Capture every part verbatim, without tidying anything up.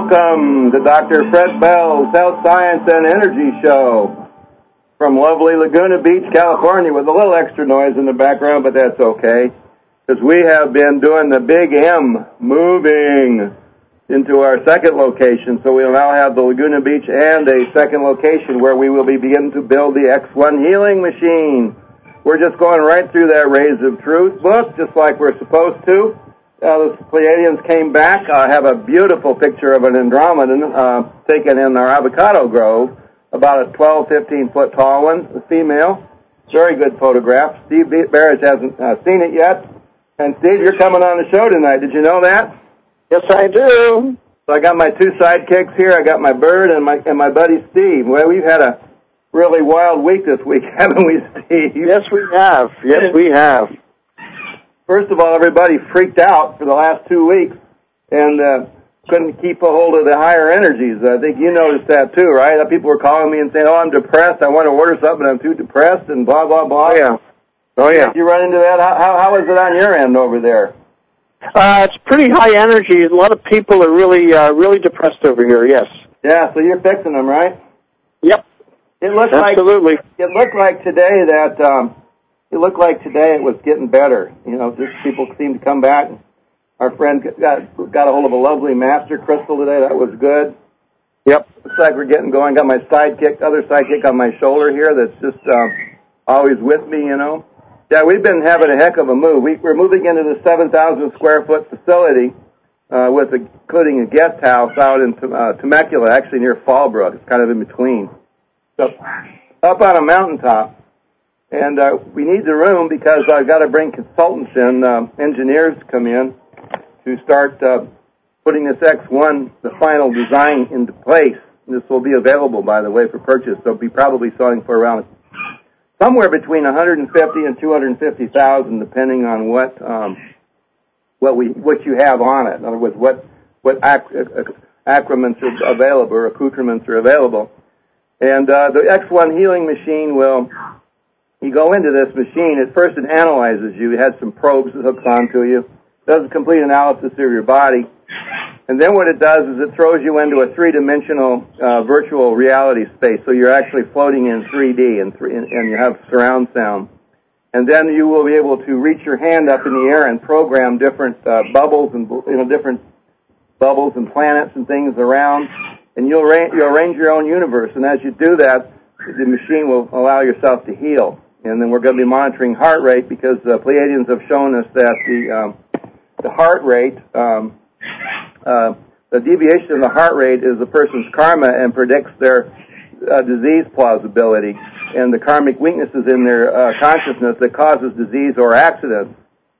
Welcome to Doctor Fred Bell's Health, Science, and Energy Show from lovely Laguna Beach, California, with a little extra noise in the background, but that's okay, because we have been doing the Big M, moving into our second location, so we'll now have the Laguna Beach and a second location where we will be beginning to build the X one Healing Machine. We're just going right through that Rays of Truth book, just like we're supposed to. Uh, the Pleiadians came back. I have a beautiful picture of an Andromedan uh, taken in our avocado grove, about a twelve, fifteen foot tall one, a female. Very good photograph. Steve Barrett hasn't uh, seen it yet. And Steve, you're coming on the show tonight. Did you know that? Yes, I do. So I got my two sidekicks here. I got my bird and my and my buddy Steve. Well, we've had a really wild week this week, haven't we, Steve? Yes, we have. Yes, we have. First of all, everybody freaked out for the last two weeks and uh, couldn't keep a hold of the higher energies. I think you noticed that too, right? People were calling me and saying, oh, I'm depressed. I want to order something, I'm too depressed, and blah, blah, blah. Oh, yeah. Oh, yeah. Did you run into that? How, how, how is it on your end over there? Uh, it's pretty high energy. A lot of people are really, uh, really depressed over here, yes. Yeah, so you're fixing them, right? Yep. It looked Absolutely. like, it looked like today that... Um, It looked like today it was getting better. You know, just people seemed to come back. Our friend got got a hold of a lovely master crystal today. That was good. Yep. Looks like we're getting going. Got my sidekick, other sidekick on my shoulder here that's just um, always with me, you know. Yeah, we've been having a heck of a move. We, we're moving into the seven thousand square foot facility uh, with a, including a guest house out in uh, Temecula, actually near Fallbrook. It's kind of in between. So up on a mountaintop. And uh, we need the room because I've got to bring consultants in, uh, engineers to come in to start uh, putting this X one, the final design, into place. This will be available, by the way, for purchase. They'll be probably selling for around somewhere between one hundred fifty and two hundred fifty thousand, depending on what um, what we what you have on it. In other words, what what acc- accoutrements are available or accoutrements are available. And uh, the X one Healing Machine will. You go into this machine, at first it analyzes you. It has some probes it hooks onto you, does a complete analysis of your body, and then what it does is it throws you into a three-dimensional uh, virtual reality space. So you're actually floating in three D, and, three, and you have surround sound. And then you will be able to reach your hand up in the air and program different uh, bubbles and you know different bubbles and planets and things around, and you'll, ra- you'll arrange your own universe. And as you do that, the machine will allow yourself to heal. And then we're going to be monitoring heart rate because the Pleiadians have shown us that the um, the heart rate, um, uh, the deviation in the heart rate is the person's karma and predicts their uh, disease plausibility and the karmic weaknesses in their uh, consciousness that causes disease or accidents.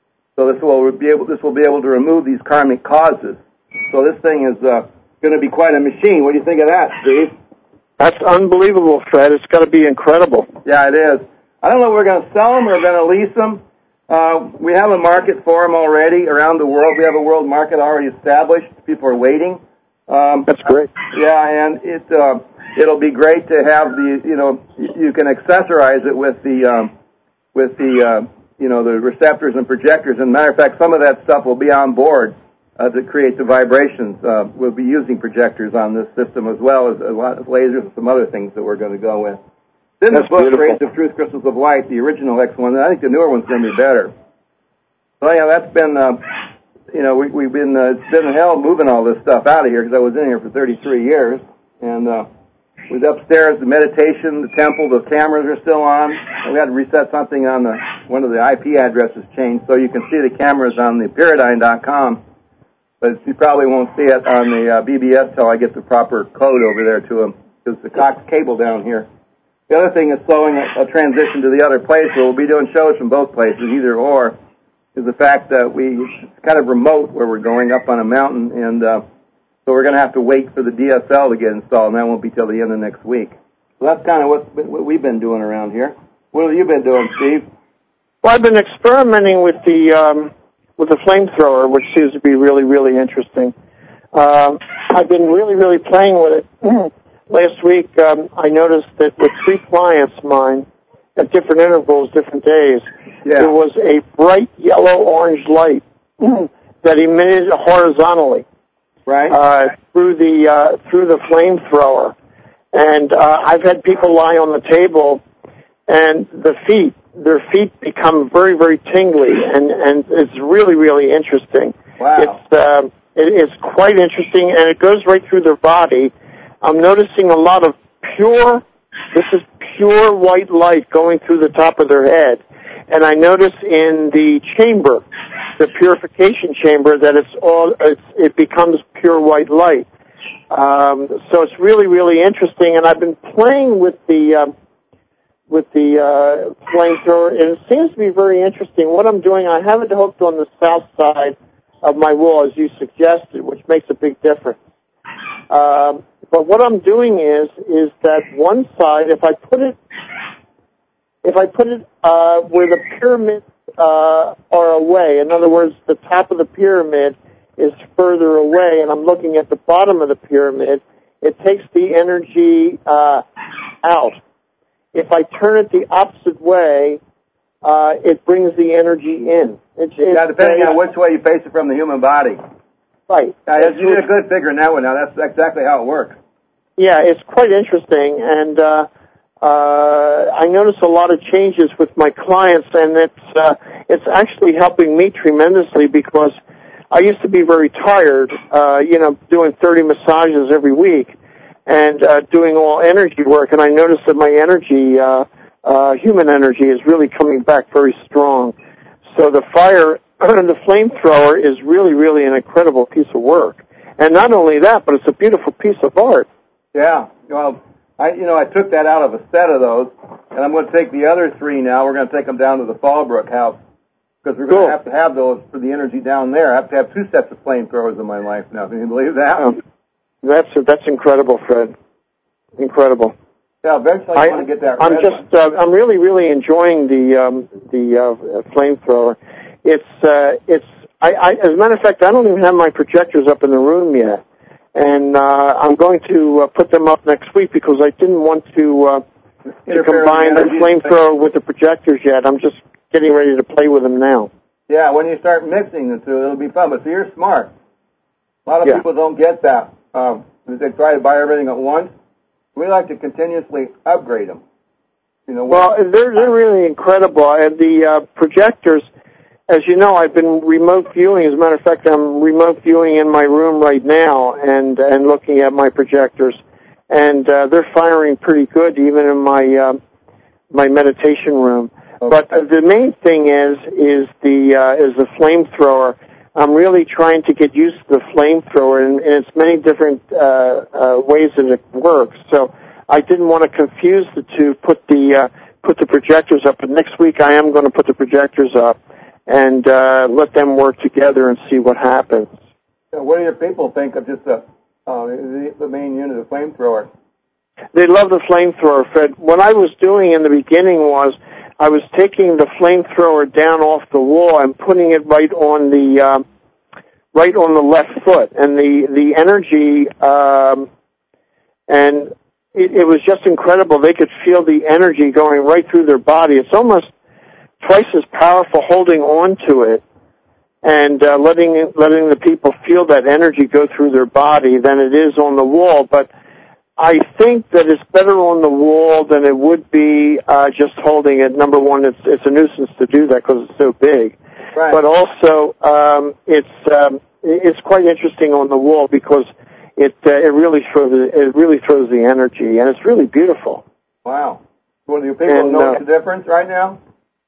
So this will be able this will be able to remove these karmic causes. So this thing is uh, going to be quite a machine. What do you think of that, Steve? That's unbelievable, Fred. It's got to be incredible. Yeah, it is. I don't know if we're going to sell them or we're going to lease them. Uh, we have a market for them already around the world. We have a world market already established. People are waiting. Um, That's great. Yeah, and it uh, it'll be great to have the you know you can accessorize it with the um, with the uh, you know the receptors and projectors. And matter of fact, some of that stuff will be on board uh, to create the vibrations. Uh, we'll be using projectors on this system as well as a lot of lasers and some other things that we're going to go with. Then the book, Rays of Truth, Crystals of Light, the original X one, I think the newer one's going to be better. So, yeah, that's been, uh, you know, we, we've been, uh, it's been hell moving all this stuff out of here because I was in here for thirty-three years. And uh, we was upstairs, the meditation, the temple, the cameras are still on. And we had to reset something on the, one of the I P addresses changed so you can see the cameras on the Pyridine dot com. But you probably won't see it on the uh, B B S till I get the proper code over there to them because the Cox cable down here. The other thing is slowing a, a transition to the other place where we'll be doing shows from both places, either or, is the fact that we, it's kind of remote where we're going up on a mountain, and uh, so we're going to have to wait for the D S L to get installed, and that won't be till the end of next week. So that's kind of what, what we've been doing around here. What have you been doing, Steve? Well, I've been experimenting with the um, with the flamethrower, which seems to be really, really interesting. Um, I've been really, really playing with it. Last week, um, I noticed that with three clients of mine, at different intervals, different days, yeah. there was a bright yellow-orange light that emitted horizontally. right. uh, through the uh, through the flamethrower. And uh, I've had people lie on the table, and the feet, their feet become very, very tingly, and, and it's really, really interesting. Wow. It's uh, it is quite interesting, and it goes right through their body. I'm noticing a lot of pure, this is pure white light going through the top of their head. And I notice in the chamber, the purification chamber, that it's all it's, it becomes pure white light. Um, so it's really, really interesting. And I've been playing with the uh, with the uh, flamethrower, and it seems to be very interesting. What I'm doing, I have it hooked on the south side of my wall, as you suggested, which makes a big difference. Um, but what I'm doing is is that one side, if I put it if I put it uh, where the pyramids uh, are away, in other words, the top of the pyramid is further away, and I'm looking at the bottom of the pyramid, it takes the energy uh, out. If I turn it the opposite way, uh, it brings the energy in. It's, it's yeah, depending uh, on which way you face it from the human body. Right. Uh, you did a good figure in that one. Now, that's exactly how it works. Yeah, it's quite interesting, and uh, uh, I notice a lot of changes with my clients, and it's uh, it's actually helping me tremendously because I used to be very tired, uh, you know, doing thirty massages every week and uh, doing all energy work, and I noticed that my energy, uh, uh, human energy, is really coming back very strong. So the fire, the flamethrower is really, really an incredible piece of work. And not only that, but it's a beautiful piece of art. Yeah, well, I, you know, I took that out of a set of those, and I'm going to take the other three now. We're going to take them down to the Fallbrook house. Because we're going to have to have those for the energy down there. I have to have two sets of flamethrowers in my life now. Can you believe that? Um, that's that's incredible, Fred. Incredible. Yeah, eventually I want to get that. I'm just, uh, I'm really, really enjoying the um, the uh, flamethrower. It's, uh, it's. I, I, as a matter of fact, I don't even have my projectors up in the room yet, and uh, I'm going to uh, put them up next week because I didn't want to, uh, to combine the flamethrower with the projectors yet. I'm just getting ready to play with them now. Yeah, when you start mixing the two, it'll be fun. But see, you're smart. A lot of yeah. people don't get that. Um, they try to buy everything at once. We like to continuously upgrade them. You know. Well, they're they're really incredible. And the uh, projectors, as you know, I've been remote viewing. As a matter of fact, I'm remote viewing in my room right now and and looking at my projectors, and uh, they're firing pretty good, even in my uh, my meditation room. Okay. But uh, the main thing is is the uh, is the flamethrower. I'm really trying to get used to the flamethrower and, and its many different uh, uh, ways that it works. So I didn't want to confuse the two. Put the uh, put the projectors up. But next week I am going to put the projectors up and uh, let them work together and see what happens. So what do your people think of just the uh, the, the main unit of flamethrower? They love the flamethrower, Fred. What I was doing in the beginning was I was taking the flamethrower down off the wall and putting it right on the um, right on the left foot, and the the energy um, and it, it was just incredible. They could feel the energy going right through their body. It's almost twice as powerful holding on to it and uh, letting it, letting the people feel that energy go through their body than it is on the wall, but I think that it's better on the wall than it would be uh, just holding it. Number one, it's it's a nuisance to do that because it's so big. Right. But also, um, it's um, it's quite interesting on the wall because it uh, it really throws it really throws the energy, and it's really beautiful. Wow. Well, do you people and, know uh, the difference right now?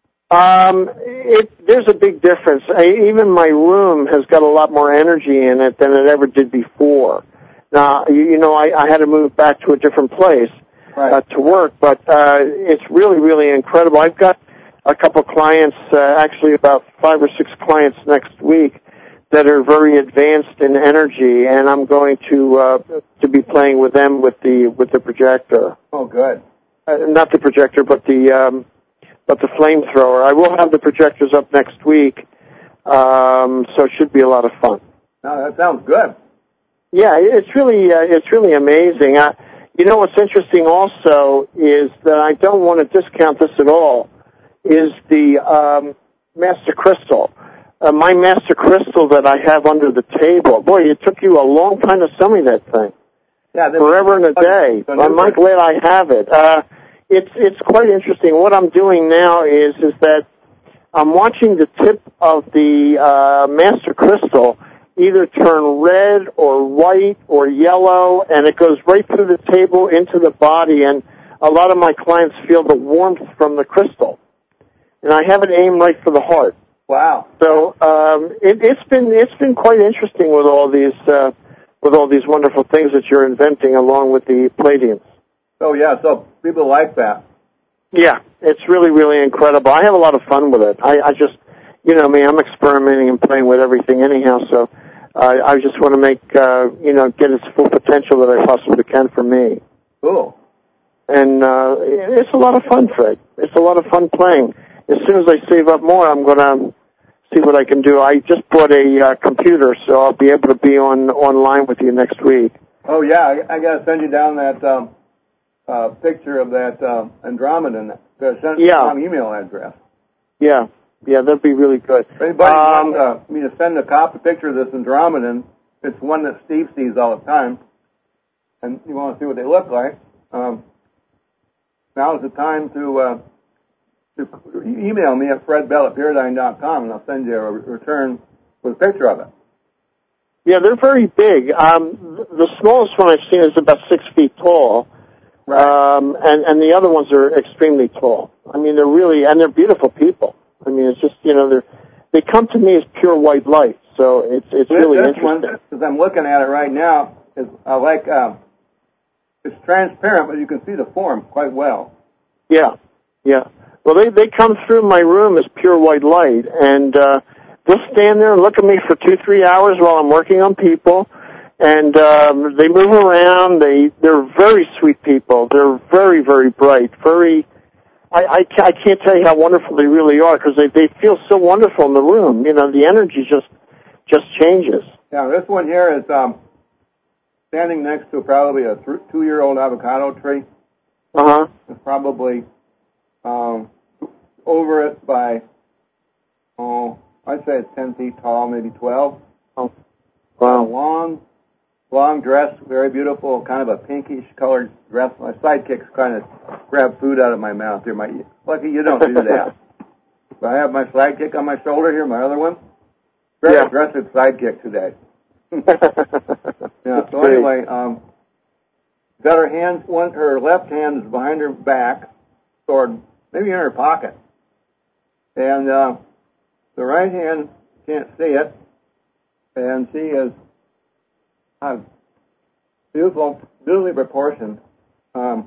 Um, it, there's a big difference. I, even my room has got a lot more energy in it than it ever did before. Now, you, you know, I, I had to move back to a different place right. uh, to work, but uh, it's really, really incredible. I've got a couple clients, uh, actually about five or six clients next week that are very advanced in energy, and I'm going to uh, to be playing with them with the with the projector. Oh, good. Uh, not the projector, but the um, but the flamethrower. I will have the projectors up next week, um, so it should be a lot of fun. No, that sounds good. Yeah, it's really uh, it's really amazing. Uh, you know what's interesting also is that I don't want to discount this at all. Is the um, Master Crystal? uh, my master crystal that I have under the table. Boy, it took you a long time to sell me that thing. Yeah, forever and a day. I'm not glad I have it. Uh, it's it's quite interesting. What I'm doing now is is that I'm watching the tip of the uh, master crystal either turn red or white or yellow, and it goes right through the table into the body, and a lot of my clients feel the warmth from the crystal. And I have it aimed right for the heart. Wow. So um, it, it's been it's been quite interesting with all these uh, with all these wonderful things that you're inventing along with the Palladiums. Oh, yeah, so people like that. Yeah, it's really, really incredible. I have a lot of fun with it. I, I just, you know me, I'm experimenting and playing with everything anyhow, so uh, I just want to make, uh, you know, get its full potential that I possibly can for me. Cool. And uh, it's a lot of fun, Fred. It's a lot of fun playing. As soon as I save up more, I'm going to see what I can do. I just bought a uh, computer, so I'll be able to be on online with you next week. Oh, yeah, I, I got to send you down that um, uh, picture of that um, Andromedan. Send yeah. a wrong email address. Yeah, yeah, that'd be really good. If anybody um, wants uh, me to send a copy picture of this Andromedan, it's one that Steve sees all the time, and you want to see what they look like, um, now is the time to, uh, to email me at fred bell at paradigm dot com, and I'll send you a return with a picture of it. Yeah, they're very big. Um, the smallest one I've seen is about six feet tall. Right. Um, and, and the other ones are extremely tall. I mean, they're really, and they're beautiful people. I mean, it's just, you know, they're, they come to me as pure white light, so it's, it's this, really this interesting. This one, as I'm looking at it right now, is I like, uh, it's transparent, but you can see the form quite well. Yeah, yeah. Well, they, they come through my room as pure white light, and, uh, they'll stand there and look at me for two, three hours while I'm working on people. And um, they move around. They they're very sweet people. They're very very bright. Very, I I, I can't tell you how wonderful they really are because they they feel so wonderful in the room. You know, the energy just just changes. Yeah, this one here is um, standing next to probably a th- two-year-old avocado tree. Uh huh. It's probably um, over it by oh, I'd say it's ten feet tall, maybe twelve. Oh, wow. Uh, long. Long dress, very beautiful, kind of a pinkish colored dress. My sidekicks kind of grab food out of my mouth here. My, lucky you don't do that. But I have my sidekick on my shoulder here, my other one. Very yeah. aggressive sidekick today. Yeah. So anyway, um, got her hand. One, her left hand is behind her back, sword, maybe in her pocket, and uh, the right hand can't see it, and she is. Uh, beautiful, beautifully proportioned. Um,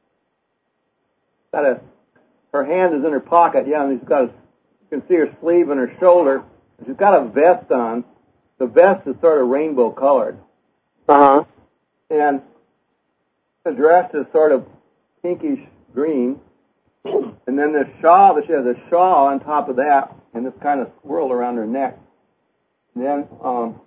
got a, her hand is in her pocket, yeah, and she's got a, you can see her sleeve and her shoulder. She's got a vest on. The vest is sort of rainbow colored. Uh huh. And the dress is sort of pinkish green. And then the shawl, she has a shawl on top of that, and it's kind of swirled around her neck. And then, um,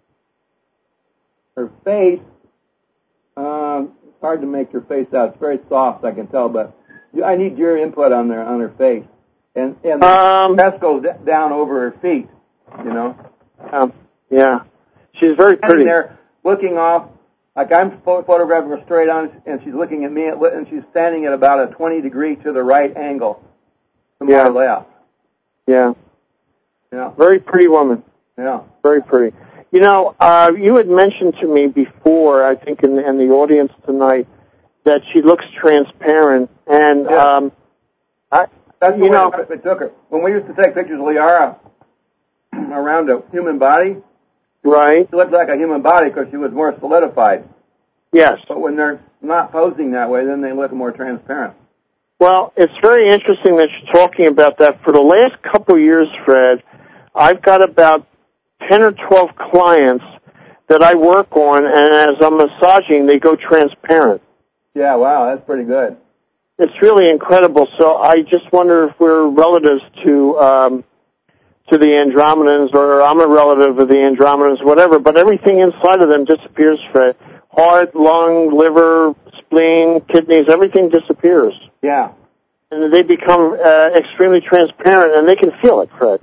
her face, um, it's hard to make her face out. It's very soft, I can tell, but I need your input on her on her face. And and the um, dress goes down over her feet, you know. Um, yeah, she's very pretty. And there, looking off, like I'm photographing her straight on, and she's looking at me, and she's standing at about a twenty degree to the right angle to yeah. my left. Yeah. Yeah. Very pretty woman. Yeah. Very pretty. You know, uh, you had mentioned to me before, I think, in, in the audience tonight, that she looks transparent, and yeah. um, I, that's the you way know, they took her. When we used to take pictures of Liara around a human body, right? She looked like a human body because she was more solidified. Yes. But when they're not posing that way, then they look more transparent. Well, it's very interesting that you're talking about that. For the last couple of years, Fred, I've got about ten or twelve clients that I work on, and as I'm massaging, they go transparent. Yeah, wow, that's pretty good. It's really incredible. So I just wonder if we're relatives to um, to the Andromedans, or I'm a relative of the Andromedans, whatever, but everything inside of them disappears, Fred. Heart, lung, liver, spleen, kidneys, everything disappears. Yeah. And they become uh, extremely transparent, and they can feel it, Fred.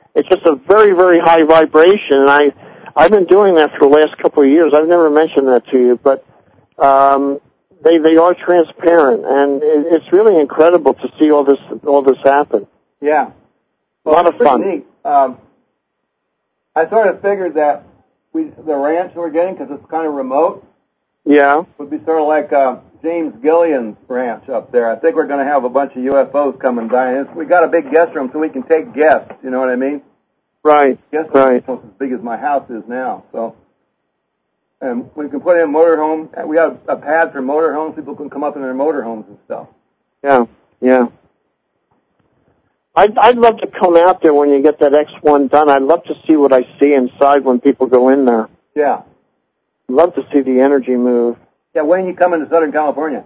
it's just a very, very high vibration. And I, I've been doing that for the last couple of years. I've never mentioned that to you, but um, they they are transparent, and it, it's really incredible to see all this all this happen. Yeah, well, a lot of fun. Neat. Um, I sort of figured that we the ranch we're getting, because it's kind of remote, yeah, would be sort of like uh, James Gillian's ranch up there. I think we're going to have a bunch of U F Os come and dine. We got a big guest room, so we can take guests. You know what I mean? Right. Guest room right. is almost as big as my house is now. So, and we can put in a motorhome. We have a pad for motorhomes. People can come up in their motorhomes and stuff. Yeah. Yeah. I'd, I'd love to come out there when you get that X one done. I'd love to see what I see inside when people go in there. Yeah. I'd love to see the energy move. Yeah, when you come into Southern California?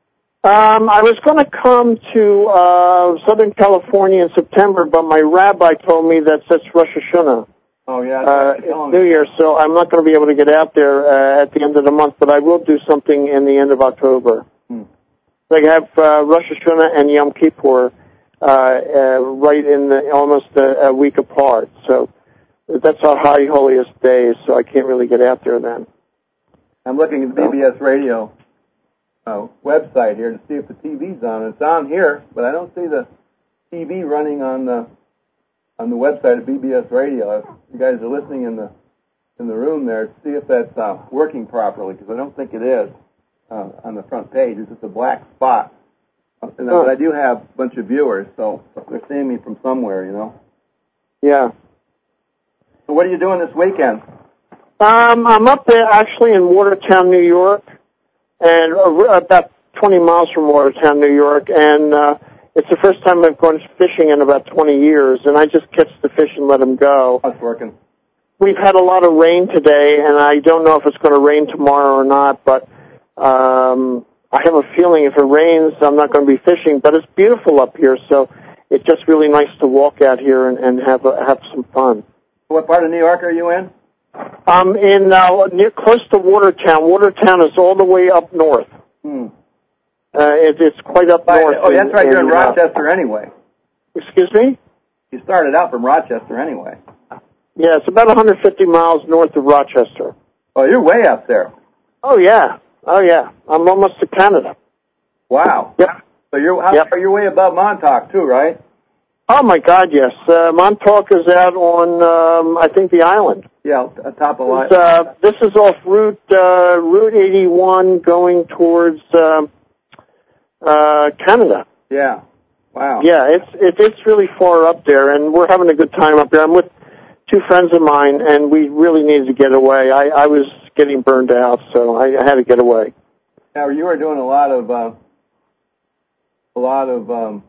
Um, I was going to come to uh, Southern California in September, but my rabbi told me that that's Rosh Hashanah. Oh, yeah. Uh, it's New Year, so I'm not going to be able to get out there uh, at the end of the month, but I will do something in the end of October. Hmm. They have uh, Rosh Hashanah and Yom Kippur Uh, uh, right in the, almost a, a week apart. So that's our high holiest days, so I can't really get out there then. I'm looking at the B B S radio uh, website here to see if the T V's on. It's on here, but I don't see the T V running on the on the website of B B S radio. If you guys are listening in the in the room there, see if that's uh, working properly, because I don't think it is uh, on the front page. It's just a black spot. And but I do have a bunch of viewers, so they're seeing me from somewhere, you know. Yeah. So what are you doing this weekend? Um, I'm up there actually in Watertown, New York, and uh, about twenty miles from Watertown, New York, and uh, it's the first time I've gone fishing in about twenty years, and I just catch the fish and let them go. How's it working? We've had a lot of rain today, and I don't know if it's going to rain tomorrow or not, but um, I have a feeling if it rains, I'm not going to be fishing, but it's beautiful up here, so it's just really nice to walk out here and, and have a, have some fun. What part of New York are you in? I'm in uh, near close to Watertown. Watertown is all the way up north. Hmm. Uh, it, it's quite up By, north. Oh, that's in, right. You're in, in Rochester uh, anyway. Excuse me? You started out from Rochester anyway. Yeah, it's about one hundred fifty miles north of Rochester. Oh, you're way up there. Oh, yeah. Oh, yeah. I'm almost to Canada. Wow. Yep. So you're, how, yep. you're way above Montauk, too, right? Oh, my God, yes. Uh, Montauk is out on, um, I think, the island. Yeah, top of line. Uh, this is off Route uh, Route eighty-one going towards uh, uh, Canada. Yeah. Wow. Yeah, it's it, it's really far up there, and we're having a good time up there. I'm with two friends of mine, and we really needed to get away. I, I was getting burned out, so I, I had to get away. Now, you were doing a lot of uh, a lot of um,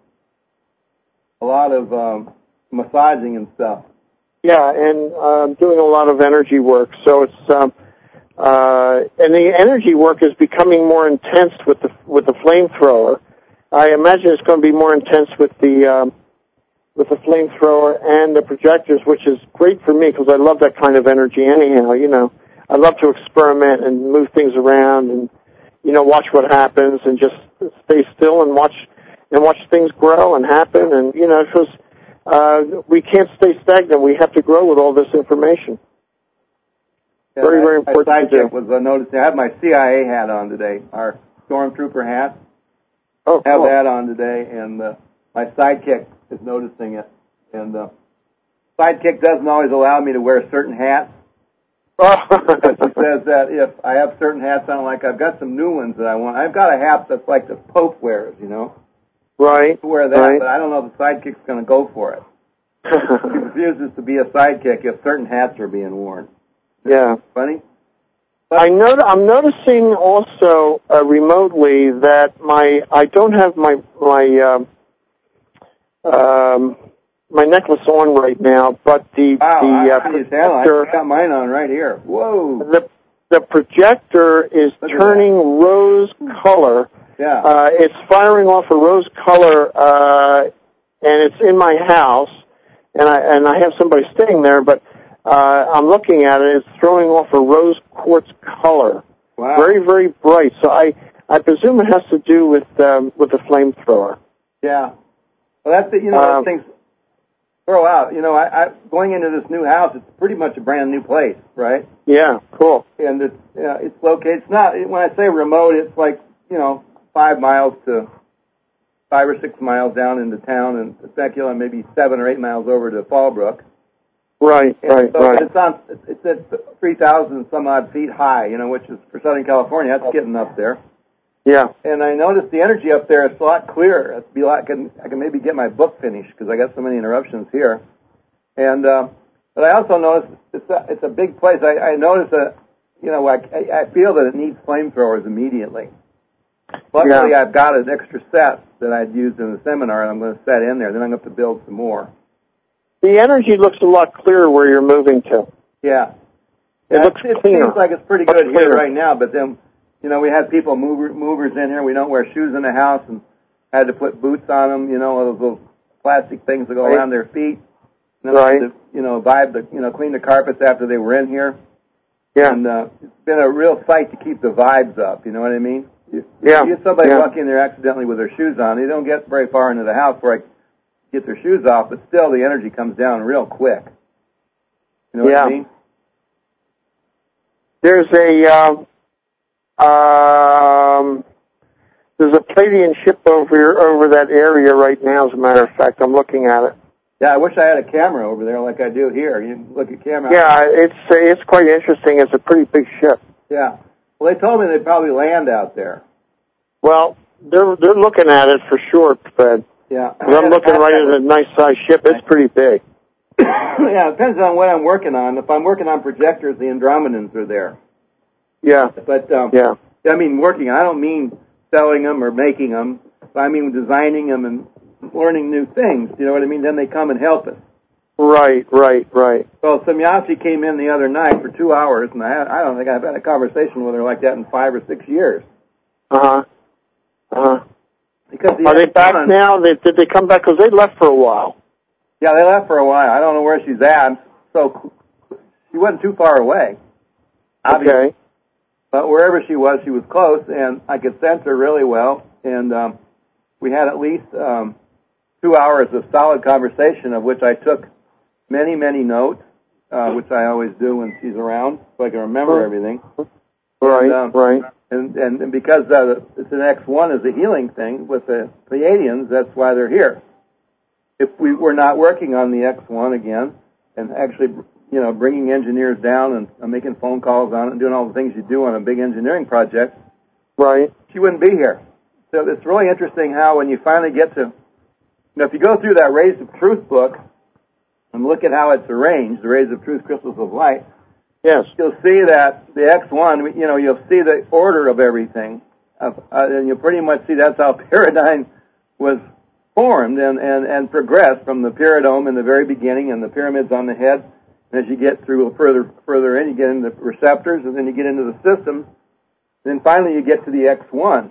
a lot of um, massaging and stuff. Yeah, and uh, doing a lot of energy work. So it's um, uh, and the energy work is becoming more intense with the with the flamethrower. I imagine it's going to be more intense with the um, with the flamethrower and the projectors, which is great for me because I love that kind of energy. Anyhow, you know, I love to experiment and move things around and you know watch what happens and just stay still and watch and watch things grow and happen and you know because. Uh, we can't stay stagnant. We have to grow with all this information. Yeah, very, I, very important my to do. was uh, noticing. I have my C I A hat on today, our stormtrooper hat. Oh, I have cool. that on today, and uh, my sidekick is noticing it. And uh, sidekick doesn't always allow me to wear certain hats. Oh. But she says that if I have certain hats on, like I've got some new ones that I want. I've got a hat that's like the Pope wears, you know. Right. To wear that, right. but I don't know if the sidekick's going to go for it. He refuses to be a sidekick if certain hats are being worn. Yeah. Funny? But I know, I'm noticing also uh, remotely that my I don't have my my um, um, my necklace on right now, but the wow, the I, uh, projector, I got mine on right here. Whoa! The the projector is Look turning rose color. Yeah. Uh, it's firing off a rose color, uh, and it's in my house, and I and I have somebody staying there, but uh, I'm looking at it. It's throwing off a rose quartz color, wow. very very bright. So I I presume it has to do with um, with the flamethrower. Yeah. Well, that's the, you know um, those things. throw out. You know, I, I going into this new house, it's pretty much a brand new place, right? Yeah, cool. And it's uh, it's located. It's not when I say remote, it's like you know five miles to five or six miles down into town, and Temecula, maybe seven or eight miles over to Fallbrook. Right, and right, so right. It's on. It's at three thousand some odd feet high. You know, which is for Southern California. That's getting up there. Yeah. And I noticed the energy up there is a lot clearer. It'd be like I can, I can maybe get my book finished because I got so many interruptions here. And uh, but I also noticed it's a, it's a big place. I, I noticed that you know I, I feel that it needs flamethrowers immediately. Luckily, Yeah. I've got an extra set that I'd used in the seminar, and I'm going to set in there. Then I'm going to have to build some more. The energy looks a lot clearer where you're moving to. Yeah, It yeah, looks it, it cleaner. seems like it's pretty Much good here clearer. right now, but then. You know, we had people mover, movers in here. We don't wear shoes in the house and had to put boots on them, you know, those little plastic things that go Right. around their feet. And then Right. to, you know, vibe the, you know, clean the carpets after they were in here. Yeah. And uh, it's been a real fight to keep the vibes up, you know what I mean? You, Yeah. you get somebody Yeah. walking in there accidentally with their shoes on, they don't get very far into the house where I get their shoes off, but still the energy comes down real quick. You know what Yeah. I mean? There's a... Uh, Um, there's a Palladian ship over here, over that area right now, as a matter of fact. I'm looking at it. Yeah, I wish I had a camera over there like I do here. You look at camera. Yeah, it's it's quite interesting. It's a pretty big ship. Yeah. Well, they told me they'd probably land out there. Well, they're they're looking at it for sure, Fred. Yeah. But I'm looking right at a nice sized ship. It's pretty big. Yeah, it depends on what I'm working on. If I'm working on projectors, the Andromedans are there. Yeah. But um, Yeah. I mean working. I don't mean selling them or making them. I mean designing them and learning new things. You know what I mean? Then they come and help us. Right. Right. Right. So Semyasi came in the other night for two hours, and I had, I don't think I've had a conversation with her like that in five or six years. Uh huh. Uh huh. Because the Are they X back one, now? They, did they come back? Because they left for a while. Yeah, they left for a while. I don't know where she's at. So she wasn't too far away. Obviously. Okay. But wherever she was, she was close, and I could sense her really well. And um, we had at least um, two hours of solid conversation, of which I took many, many notes, uh, which I always do when she's around, so I can remember everything. Right. And, um, right. And, and, and because uh, it's an X one is a healing thing with the Pleiadians, that's why they're here. If we were not working on the X one again, and actually, you know, bringing engineers down and uh, making phone calls on it and doing all the things you do on a big engineering project, Right. she wouldn't be here. So it's really interesting how when you finally get to, you know, if you go through that Rays of Truth book and look at how it's arranged, the Rays of Truth Crystals of Light, Yes. you'll see that the X one, you know, you'll see the order of everything, uh, and you'll pretty much see that's how Pyridine was formed and, and, and progressed from the Pyridome in the very beginning and the pyramids on the head. And as you get through further further in, you get into the receptors, and then you get into the systems. And then finally you get to the X one.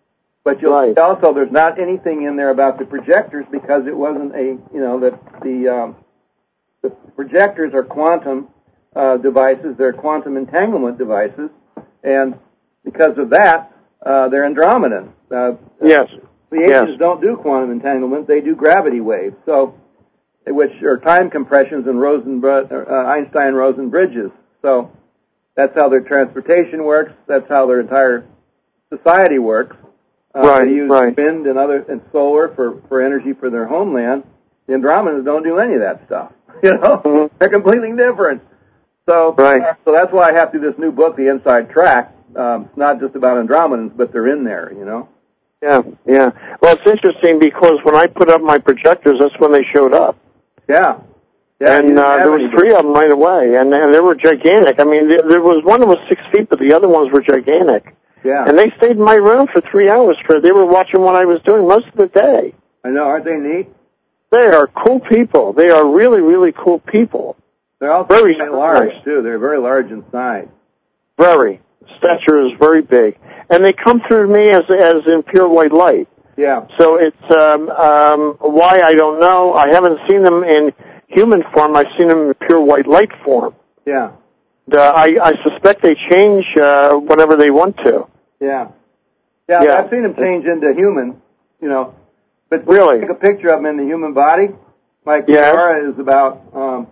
But you'll Right. see also there's not anything in there about the projectors because it wasn't a, you know, that the, um, the projectors are quantum uh, devices. They're quantum entanglement devices. And because of that, uh, they're Andromedan. Uh, Yes. The Asians Yes. don't do quantum entanglement. They do gravity waves. So, which are time compressions and Rosen, uh, Einstein-Rosen bridges. So that's how their transportation works. That's how their entire society works. Uh, Right, they use right. wind and other and solar for, for energy for their homeland. The Andromedans don't do any of that stuff. You know, Mhm. they're completely different. So, Right. so that's why I have to do this new book, The Inside Track. Um, it's not just about Andromedans, but they're in there. You know. Yeah, yeah. Well, it's interesting because when I put up my projectors, that's when they showed up. Yeah. Yeah. you and didn't uh, have there was any- three of them right away, and, and they were gigantic. I mean, there, there was one that was six feet, but the other ones were gigantic. Yeah. And they stayed in my room for three hours. For they were watching what I was doing most of the day. I know. Aren't they neat? They are cool people. They are really, really cool people. They're also Very very large nice. too. They're very large in size. Very. Stature is very big. And they come through me as as in pure white light. Yeah. So it's um, um, why I don't know. I haven't seen them in human form. I've seen them in pure white light form. Yeah. Uh, I, I suspect they change uh, whenever they want to. Yeah. Yeah. Yeah. I've seen them change into human. You know, but Really? take a picture of them in the human body. Like Yeah. Liara is about um,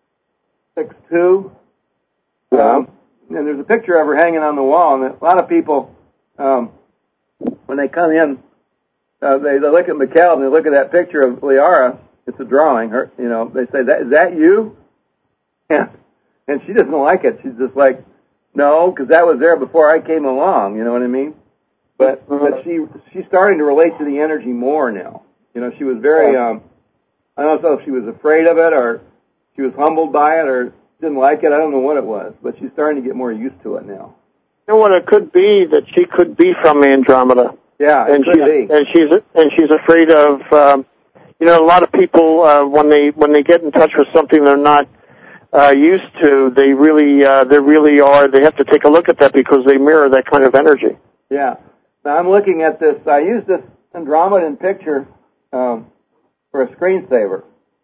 six two. Yeah. Um, and there's a picture of her hanging on the wall, and a lot of people, um, when they come in, uh, they, they look at Mikkel and they look at that picture of Liara. It's a drawing. Her, you know, they say, "That is that you?" And and she doesn't like it. She's just like, "No," because that was there before I came along. You know what I mean? But Mm-hmm. but she she's starting to relate to the energy more now. You know, she was very. Yeah. Um, I don't know if she was afraid of it or she was humbled by it or didn't like it. I don't know what it was, but she's starting to get more used to it now. You know what? It could be that she could be from Andromeda. Yeah, it and could she's, be. And she's and she's afraid of. Um, you know, a lot of people uh, when they when they get in touch with something they're not uh, used to, they really uh, they really are. They have to take a look at that because they mirror that kind of energy. Yeah. Now I'm looking at this. I used this Andromedan picture um, for a screensaver.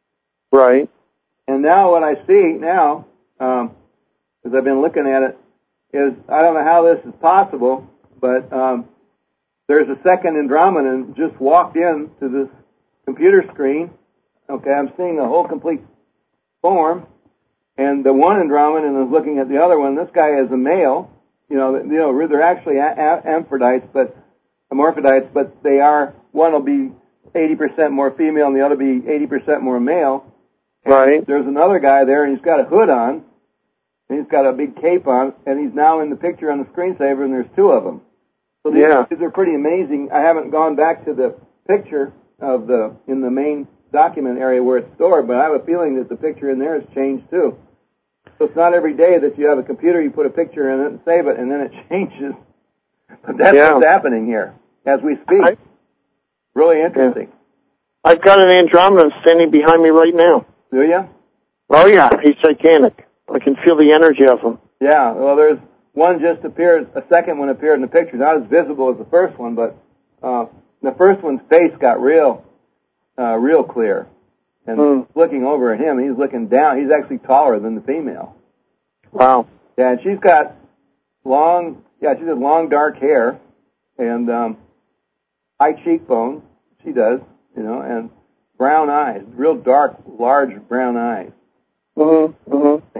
Right. And now what I see now, um, as I've been looking at it, is I don't know how this is possible, but um, there's a second Andromedan just walked in to this computer screen. Okay, I'm seeing the whole complete form, and the one Andromedan is looking at the other one. This guy is a male. You know, you know, they're actually a- a- Amphitrite, but hermaphrodites, but they are, one will be eighty percent more female and the other be eighty percent more male. Right. There's another guy there, and he's got a hood on, and he's got a big cape on, and he's now in the picture on the screensaver, and there's two of them. So these, Yeah. these are pretty amazing. I haven't gone back to the picture of the in the main document area where it's stored, but I have a feeling that the picture in there has changed too. So it's not every day that you have a computer, you put a picture in it and save it, and then it changes. But that's Yeah. what's happening here as we speak. I, really interesting. Yeah. I've got an Andromedan standing behind me right now. Do you? Oh, yeah. He's gigantic. I can feel the energy of him. Yeah. Well, there's one just appeared, a second one appeared in the picture. Not as visible as the first one, but uh, the first one's face got real, uh, real clear. And Mm. looking over at him, he's looking down. He's actually taller than the female. Wow. Yeah, and she's got long, yeah, she has long dark hair and um, high cheekbones. She does, you know, and brown eyes, real dark, large brown eyes. Mm-hmm. Mm-hmm.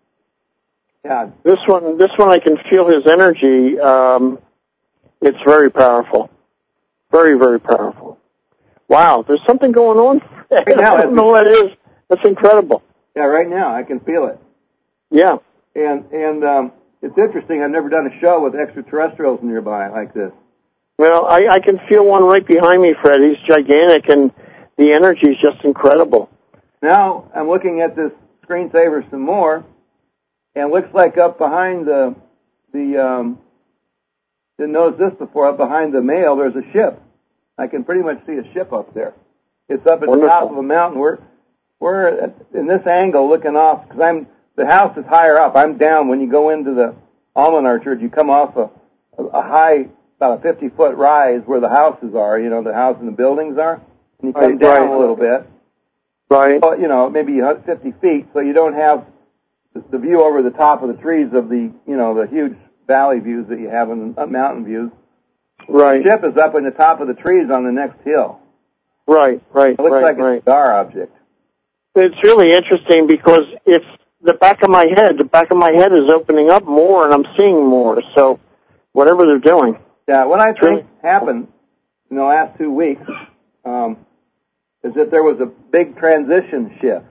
Yeah. This one, this one, I can feel his energy. Um, it's very powerful. Very, very powerful. Wow, there's something going on. Right now, I don't know what it is. That's incredible. Yeah, right now I can feel it. Yeah. And and um, it's interesting. I've never done a show with extraterrestrials nearby like this. Well, I, I can feel one right behind me, Fred. He's gigantic, and the energy is just incredible. Now I'm looking at this screensaver some more, and it looks like up behind the the um, didn't notice this before. Up behind the male, there's a ship. I can pretty much see a ship up there. It's up at Wonderful. the top of a mountain. We're we're at, in this angle looking off because I'm the house is higher up. I'm down. When you go into the Almond Orchard, you come off a, a high, about a fifty foot rise where the houses are. You know, the house and the buildings are, and you come Right, down right. a little bit. Right. Well, you know, maybe fifty feet, so you don't have the, the view over the top of the trees of the, you know, the huge valley views that you have in the mountain views. Right. The ship is up in the top of the trees on the next hill. Right. Right. It looks right, like right. a star object. It's really interesting because it's the back of my head. The back of my head is opening up more, and I'm seeing more. So, whatever they're doing. Yeah, what I think really happened in the last two weeks um, is that there was a big transition shift.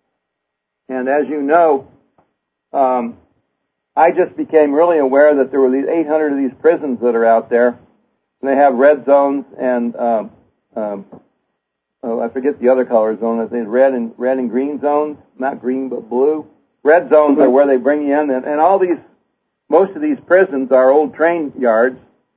And as you know, um, I just became really aware that there were these eight hundred of these prisons that are out there, and they have red zones and um, um, oh, I forget the other color zone. They red and red and green zones, not green but blue. Red zones Mm-hmm. are where they bring you in, and, and all these, most of these prisons are old train yards,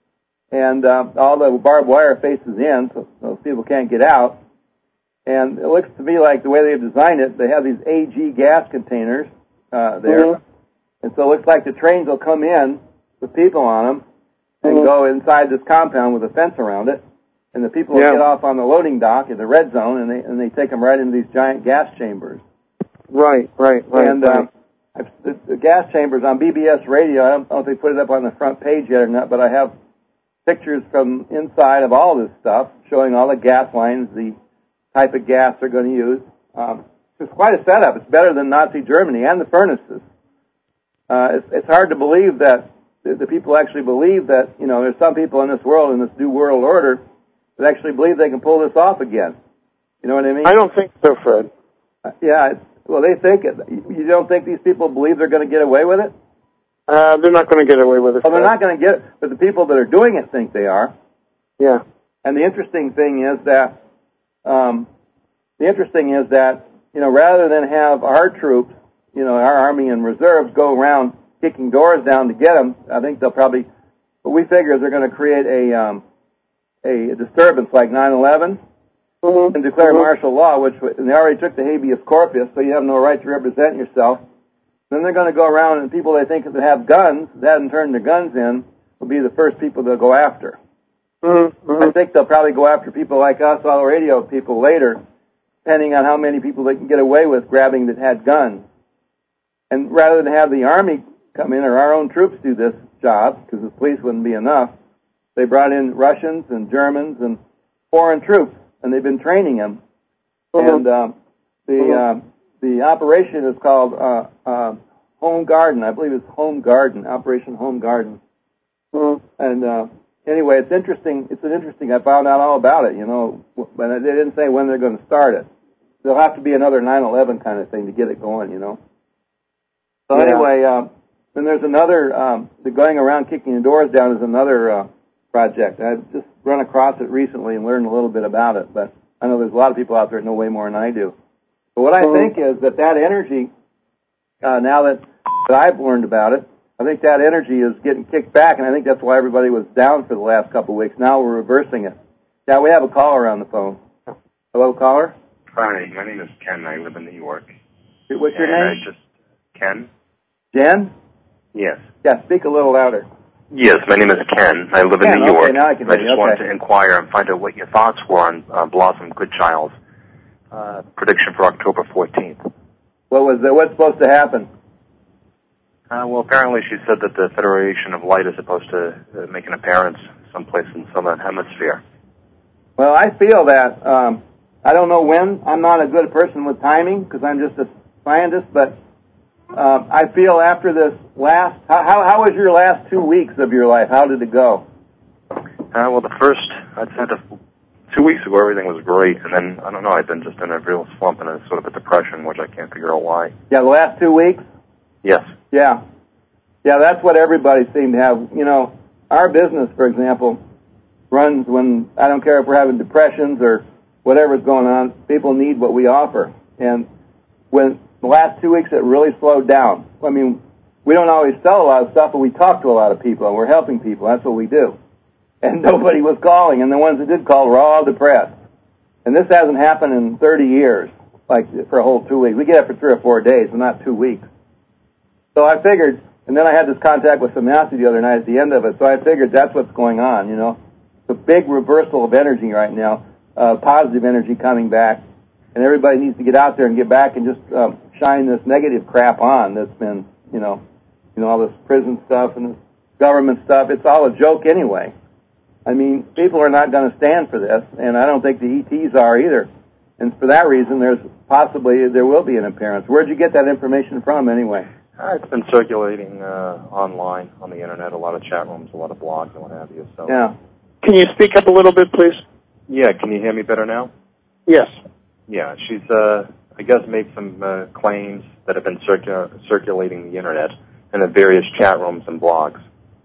and uh, all the barbed wire faces in, so, so people can't get out. And it looks to me like the way they've designed it, they have these A G gas containers uh, there, Mm-hmm. and so it looks like the trains will come in with people on them and Mm-hmm. go inside this compound with a fence around it. And the people will Yeah. get off on the loading dock in the red zone, and they and they take them right into these giant gas chambers. Right. Right. Right. and right. um, I've, the, the gas chambers on B B S radio, I don't know if they put it up on the front page yet or not, but I have pictures from inside of all this stuff showing all the gas lines, the type of gas they're going to use. Um, it's quite a setup. It's better than Nazi Germany and the furnaces. Uh, it's, it's hard to believe that the, the people actually believe that, you know, there's some people in this world, in this new world order, that actually believe they can pull this off again. You know what I mean? I don't think so, Fred. Uh, yeah, it's, well, they think it. You don't think these people believe they're going to get away with it? Uh, they're not going to get away with it. Well, they're not going to get it, but the people that are doing it think they are. Yeah. And the interesting thing is that, um, the interesting is that, you know, rather than have our troops, you know, our Army and reserves go around kicking doors down to get them, I think they'll probably, what we figure is they're going to create a, um, a disturbance like nine eleven mm-hmm. and declare mm-hmm. martial law, which, and they already took the habeas corpus, so you have no right to represent yourself. Then they're going to go around and people they think that have guns, that haven't turned their guns in, will be the first people they'll go after. Mm-hmm. I think they'll probably go after people like us, all the radio people later, depending on how many people they can get away with grabbing that had guns. And rather than have the Army come in or our own troops do this job, because the police wouldn't be enough, they brought in Russians and Germans and foreign troops, and they've been training them. Mm-hmm. And um, the mm-hmm. uh, the operation is called uh, uh, Home Garden. I believe it's Home Garden, Operation Home Garden. Mm-hmm. And uh, anyway, it's interesting. It's an interesting. I found out all about it, you know, but they didn't say when they're going to start it. There'll have to be another nine eleven kind of thing to get it going, you know. So yeah. anyway, um, then there's another. Um, the going around kicking the doors down is another uh, project. I've just run across it recently and learned a little bit about it, but I know there's a lot of people out there that know way more than I do. But what I think is that that energy, uh, now that, that I've learned about it, I think that energy is getting kicked back, and I think that's why everybody was down for the last couple of weeks. Now we're reversing it. Yeah, we have a caller on the phone. Hello, caller? Hi, my name is Ken. I live in New York. What's your and name? I just Ken? Jen? Yes. Yeah, speak a little louder. Yes, my name is Ken. I live in Ken, New York. Okay, now I can I hear just you. wanted Okay. to inquire and find out what your thoughts were on uh, Blossom Goodchild's uh, prediction for October fourteenth. What was the, what's supposed to happen? Uh, well, apparently she said that the Federation of Light is supposed to uh, make an appearance someplace in the southern hemisphere. Well, I feel that, um, I don't know when. I'm not a good person with timing because I'm just a scientist, but uh, I feel after this last, how, how, how was your last two weeks of your life? How did it go? Uh, well, the first, I'd say the two weeks ago everything was great, and then, I don't know, I've been just in a real slump and a sort of a depression, which I can't figure out why. Yeah, the last two weeks? Yes. Yeah. Yeah, that's what everybody seemed to have. You know, our business, for example, runs when, I don't care if we're having depressions or whatever's going on, people need what we offer. And when the last two weeks it really slowed down. I mean, we don't always sell a lot of stuff, but we talk to a lot of people, and we're helping people. That's what we do. And nobody was calling, and the ones that did call were all depressed. And this hasn't happened in thirty years, like for a whole two weeks. We get it for three or four days, but not two weeks. So I figured, and then I had this contact with Samantha the other night at the end of it, so I figured that's what's going on, you know. It's a big reversal of energy right now, uh, positive energy coming back, and everybody needs to get out there and get back and just um, shine this negative crap on that's been, you know, you know, all this prison stuff and this government stuff. It's all a joke anyway. I mean, people are not going to stand for this, and I don't think the E Ts are either. And for that reason, there's possibly, there will be an appearance. Where'd you get that information from anyway? Uh, it's been circulating uh, online, on the Internet, a lot of chat rooms, a lot of blogs and what have you. So. Yeah. Can you speak up a little bit, please? Yeah, can you hear me better now? Yes. Yeah, she's, uh, I guess, made some uh, claims that have been circu- circulating the Internet and the various chat rooms and blogs.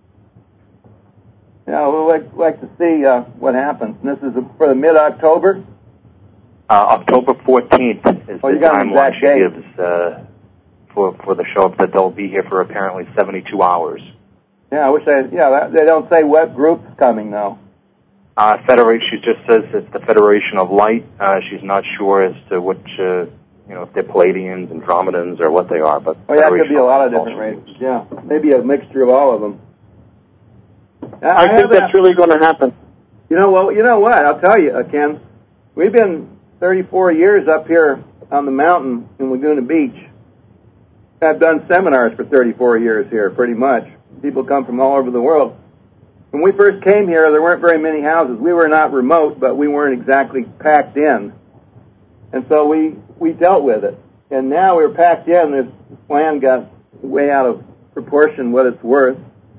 Yeah, we'd like, like to see uh, what happens. And this is for the mid-October? Uh, October fourteenth is oh, the timeline she date. gives uh, for for the show, that they'll be here for apparently seventy-two hours. Yeah, I wish they, yeah, that, they don't say what group's coming, though. Uh, Federation, she just says it's the Federation of Light. Uh, she's not sure as to which, uh, you know, if they're Palladians, Andromedans, or what they are. But oh, yeah, it could be a lot of different races. Yeah, maybe a mixture of all of them. I, I, I think that's really going to happen. You know, well, you know what? I'll tell you, uh, Ken. We've been thirty-four years up here on the mountain in Laguna Beach. I've done seminars for thirty-four years here, pretty much. People come from all over the world. When we first came here, there weren't very many houses. We were not remote, but we weren't exactly packed in. And so we, we dealt with it. And now we're packed in. This land got way out of proportion what it's worth.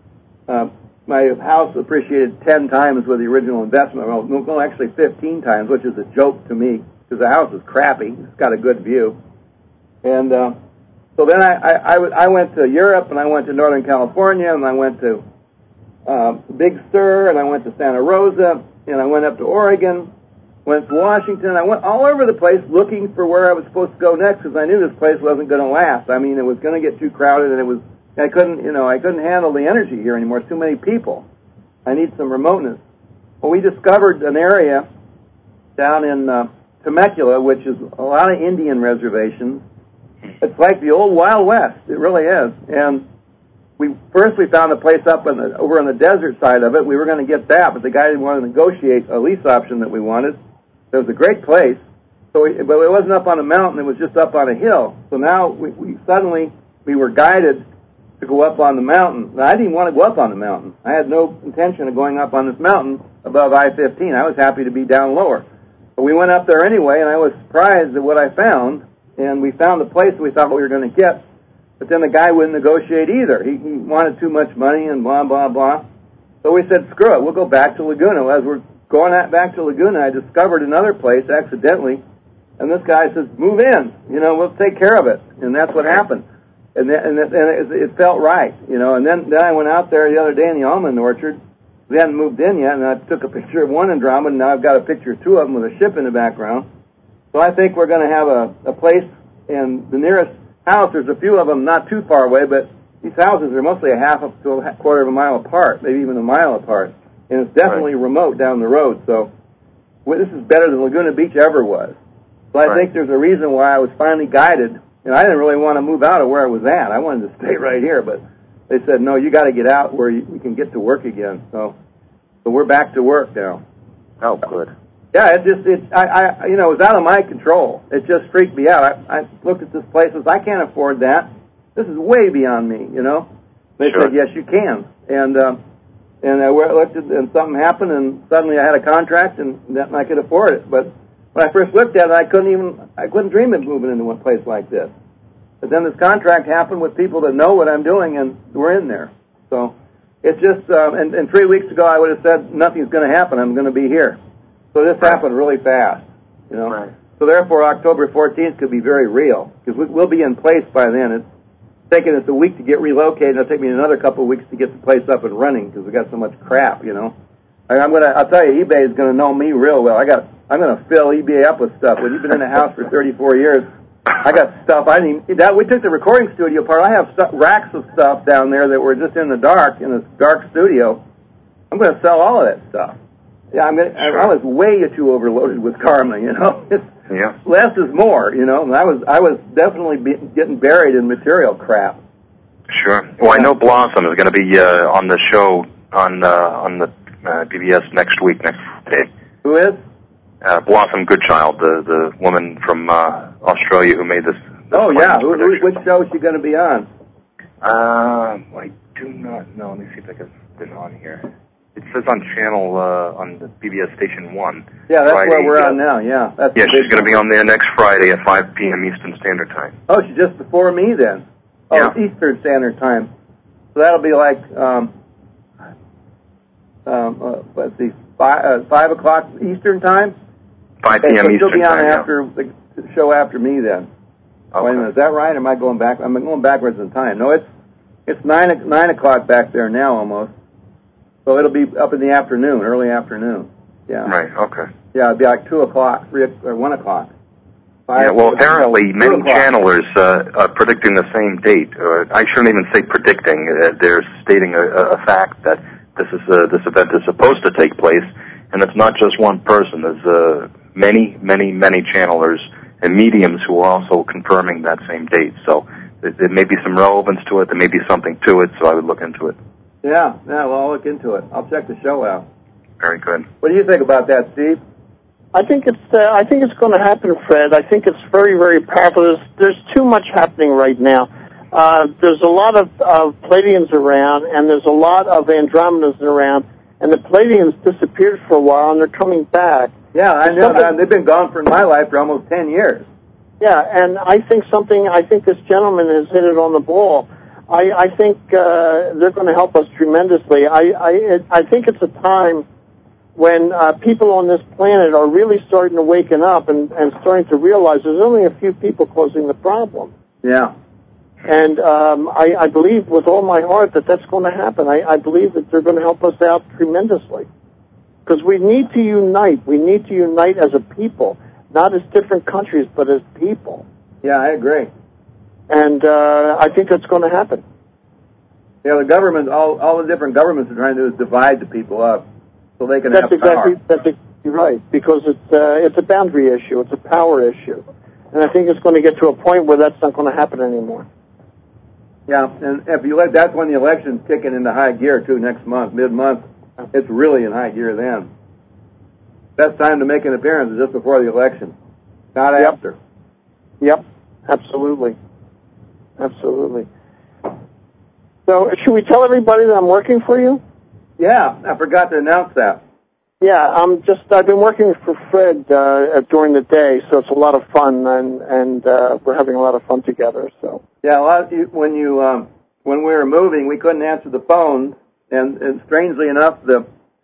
Uh, my house appreciated ten times with the original investment. Well, no, actually fifteen times, which is a joke to me because the house is crappy. It's got a good view. And uh, so then I, I, I, w- I went to Europe, and I went to Northern California, and I went to uh, Big Sur, and I went to Santa Rosa, and I went up to Oregon, went to Washington. I went all over the place looking for where I was supposed to go next because I knew this place wasn't going to last. I mean, it was going to get too crowded, and it was I couldn't, you know, I couldn't handle the energy here anymore. Too many people. I need some remoteness. Well, we discovered an area down in uh, Temecula, which is a lot of Indian reservations. It's like the old Wild West. It really is. And we first we found a place up in the, over on the desert side of it. We were going to get that, but the guy didn't want to negotiate a lease option that we wanted. It was a great place, so we, but it wasn't up on a mountain. It was just up on a hill. So now we, we suddenly we were guided to go up on the mountain. Now, I didn't want to go up on the mountain. I had no intention of going up on this mountain above I fifteen. I was happy to be down lower. But we went up there anyway, and I was surprised at what I found. And we found the place we thought we were going to get. But then the guy wouldn't negotiate either. He, he wanted too much money and blah, blah, blah. So we said, screw it, we'll go back to Laguna. As we're going back to Laguna, I discovered another place accidentally. And this guy says, move in. You know, we'll take care of it. And that's what happened. And, then, and, it, and it, it felt right, you know. And then, then I went out there the other day in the almond orchard. We hadn't moved in yet, and I took a picture of one Andromeda, and now I've got a picture of two of them with a ship in the background. So I think we're going to have a, a place, and the nearest house, there's a few of them not too far away, but these houses are mostly a half up to a quarter of a mile apart, maybe even a mile apart. And it's definitely right. remote down the road, so well, this is better than Laguna Beach ever was. So I right. think there's a reason why I was finally guided. And I didn't really want to move out of where I was at. I wanted to stay right here, but they said, no, you got to get out where you, we can get to work again. So, so we're back to work now. Oh, good. Yeah, it just, it, I, I, you know, it was out of my control. It just freaked me out. I, I looked at this place and said, I can't afford that. This is way beyond me, you know. They sure. said, yes, you can. And, um, and I looked at, and something happened, and suddenly I had a contract, and then I could afford it. But when I first looked at it, I couldn't even, I couldn't dream of moving into one place like this. But then this contract happened with people that know what I'm doing, and we're in there. So it's just, um, and, and three weeks ago I would have said, nothing's going to happen, I'm going to be here. So this right. happened really fast, you know. Right. So therefore October fourteenth could be very real, because we, we'll be in place by then. It's taken us a week to get relocated, and it'll take me another couple of weeks to get the place up and running, because we got so much crap, you know. I, I'm gonna, I'll tell you, eBay is going to know me real well. I got, I'm going to fill eBay up with stuff. When you've been in the house for thirty-four years, I got stuff. I didn't even, that we took the recording studio apart. I have stu- racks of stuff down there that were just in the dark in this dark studio. I'm going to sell all of that stuff. Yeah, I'm going. Sure. I, I was way too overloaded with karma. You know, it's, yeah. less is more. You know, and I was, I was definitely be, getting buried in material crap. Sure. Well, I know Blossom is going to be uh, on the show on uh, on the uh, B B S next week, next Friday. Who is? Uh, Blossom Goodchild, the the woman from uh, Australia who made this. this oh yeah, who, who, which show is she going to be on? Uh, I do not know. Let me see if I can put it on here. It says on channel uh, on the B B S station one. Yeah, that's Friday, where we're uh, on now. Yeah, that's yeah. She's going to be on there next Friday at five p.m. Eastern Standard Time. Oh, she's just before me then. Oh, yeah. It's Eastern Standard Time. So that'll be like um, um, uh, let's see, five, uh, five o'clock Eastern Time. Five p.m. Okay, so Eastern she'll be on Time. after Yeah. the show after me then. Okay. Wait a minute, is that right? Or am I going back? I'm going backwards in time. No, it's it's nine nine o'clock back there now almost. So it'll be up in the afternoon, early afternoon. Yeah. Right. Okay. Yeah, it'll be like two o'clock, three or one o'clok. Five, yeah. Well, apparently many o'clock. channelers uh, are predicting the same date. Uh, I shouldn't even say predicting. Uh, they're stating a, a fact that this is uh, this event is supposed to take place, and it's not just one person. There's uh, many, many, many channelers and mediums who are also confirming that same date. So there, there may be some relevance to it. There may be something to it. So I would look into it. Yeah, yeah, well, I'll look into it. I'll check the show out. Very good. What do you think about that, Steve? I think it's uh, I think it's going to happen, Fred. I think it's very, very powerful. There's, there's too much happening right now. Uh, there's a lot of uh, Pleiadians around, and there's a lot of Andromedas around, and the Pleiadians disappeared for a while, and they're coming back. Yeah, I know that. They've been gone for my life for almost ten years. Yeah, and I think something, I think this gentleman has hit it on the ball. I, I think uh, they're going to help us tremendously. I, I, I think it's a time when uh, people on this planet are really starting to waken up and, and starting to realize there's only a few people causing the problem. Yeah. And um, I, I believe with all my heart that that's going to happen. I, I believe that they're going to help us out tremendously. Because we need to unite. We need to unite as a people, not as different countries, but as people. Yeah, I agree. And uh, I think that's going to happen. Yeah, the government, all all the different governments are trying to do is divide the people up so they can that's have exactly, power. That's exactly right, because it's uh, it's a boundary issue. It's a power issue. And I think it's going to get to a point where that's not going to happen anymore. Yeah, and if you let, that's when the election's kicking into high gear, too, next month, mid-month. It's really in high gear then. Best time to make an appearance is just before the election, not yep. after. Yep, absolutely. Absolutely. So, should we tell everybody that I'm working for you? Yeah, I forgot to announce that. Yeah, I'm just, I've been working for Fred uh, during the day, so it's a lot of fun, and, and uh, we're having a lot of fun together, so. Yeah, a lot of you, when you, um, when we were moving, we couldn't answer the phone, and, and strangely enough, the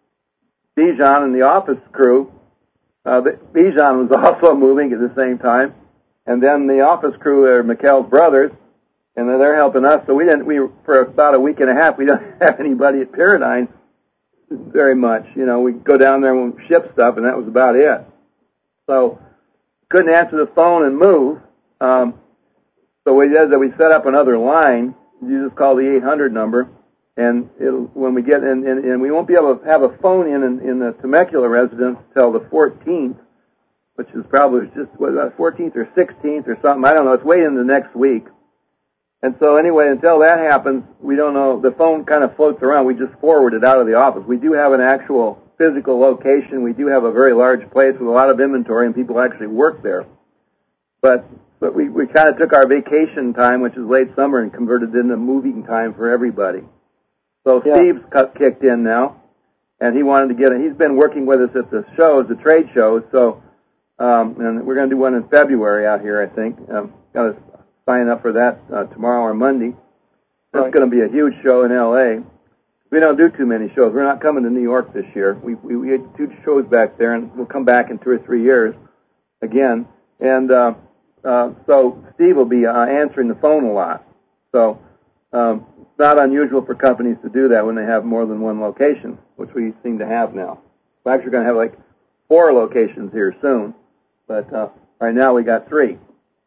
Bijan and the office crew, uh, the, Bijan was also moving at the same time, and then the office crew are Mikhail's brothers, and they're helping us, so we didn't, we, for about a week and a half, we don't have anybody at Paradigm very much. You know, we go down there and ship stuff, and that was about it. So, couldn't answer the phone and move. Um, so we did that. We set up another line. You just call the eight hundred number, and it'll, when we get in, and, and we won't be able to have a phone in in, in the Temecula residence till the fourteenth, which is probably just what about fourteenth or sixteenth or something. I don't know. It's way in the next week. And so anyway, until that happens, we don't know. The phone kind of floats around. We just forward it out of the office. We do have an actual physical location. We do have a very large place with a lot of inventory, and people actually work there. But but we, we kind of took our vacation time, which is late summer, and converted it into moving time for everybody. So yeah. Steve's cut, kicked in now, and he wanted to get in. He's been working with us at the shows, the trade shows. So um, and we're going to do one in February out here, I think. Um, got to sign up for that uh, tomorrow or Monday. That's right. Going to be a huge show in L A. We don't do too many shows. We're not coming to New York this year. We we, we had two shows back there, and we'll come back in two or three years again. And uh, uh, so Steve will be uh, answering the phone a lot. So um, it's not unusual for companies to do that when they have more than one location, which we seem to have now. We're actually going to have like four locations here soon, but uh, right now we got three.